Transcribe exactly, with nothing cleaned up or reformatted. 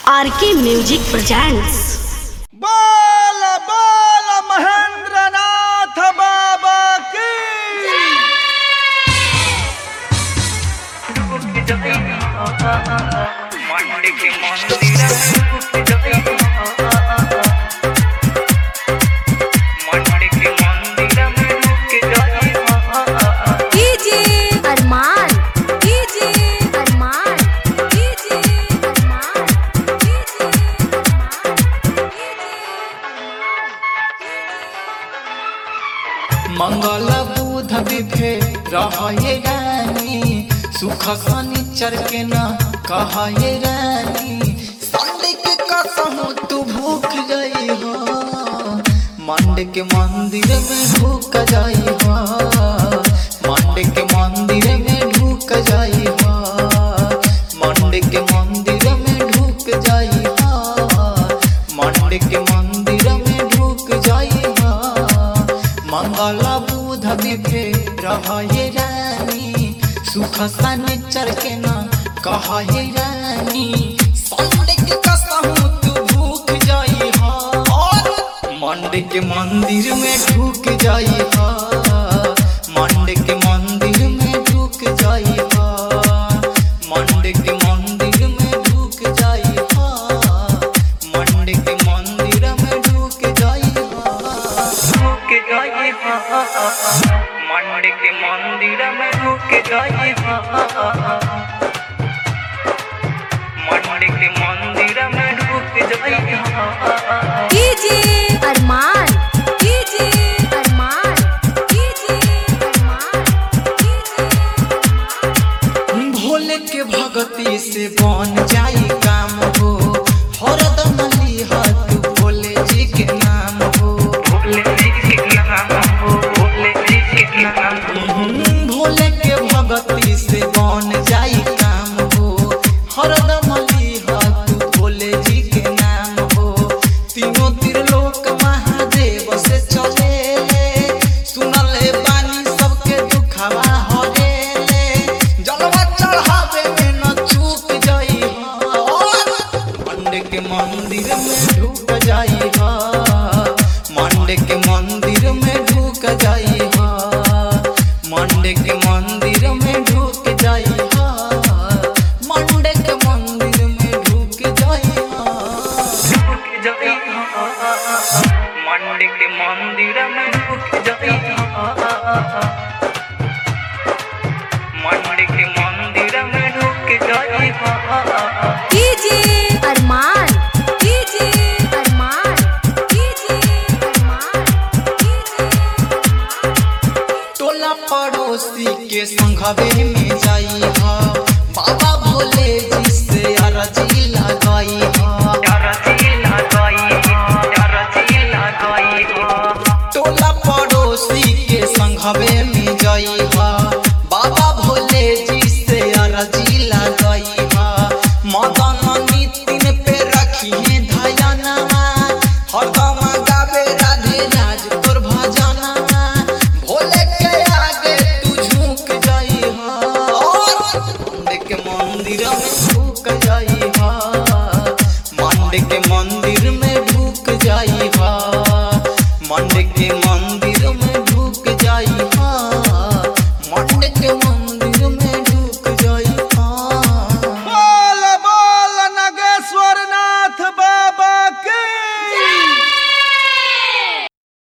RK music presents. बोल बोल महेंद्र नाथ बाबा की। मंगल बुध विभे रहे रानी, सुख शनिचर के न कहे रानी। संडे के कसम तू भूख गई हो, मंडे के मंदिर में ढूक जाई हो, मंडे के मंदिर में ढूक जाई हो, मंडे के मंदिर में ढूक जाई हो, मंडे के मंदिर में ढूक जाई हो। मंगल बुध विभे रहे रानी, सुख शनिचर के न कहे रानी। संडे के कसम तू भूख जाई हो, और मंडे के मंदिर में ढूक जाई हो, मंडे के मंदिर में ढूक जाई हो, मंडे के मंदिर में ढूक जाई हो, मंडे के मंदिर में ढूक जाई हो, ढूक जाई हो, मंडे के मंदिर में ढूक जाई हो, मंडे के मंदिर में ढूक जाई हो। कीजिए अरमान, कीजिए अरमान, कीजिए अरमान, कीजिए। भोले के भगती से बन जाई काम हो, हरदम लिहा तू भोले जी के नाम हो, भोले जी के नाम हो, भोले जी के नाम हो। भोले के भगती से बन जाई काम हो, हरदम लिहा तू भोले जी के नाम हो। तीनों त्रिलोक महादेव से चले, सुनले बानी सबके दुखवा हरेले। जलवा चढ़ावे में न चूक जाई हो, मंडे के मंदिर में ढूक जाई हो, मंडे के मंदिर में ढूक जाई हो, मंडे के मंदिर में ढूक जाई हो, मंडे के मंदिर में ढूक जाई हो, ढूक जाई हो, मंडे के मंदिर में ढूक जाई हो, मंडे के मंदिर में ढूक जाई हो। कीजिए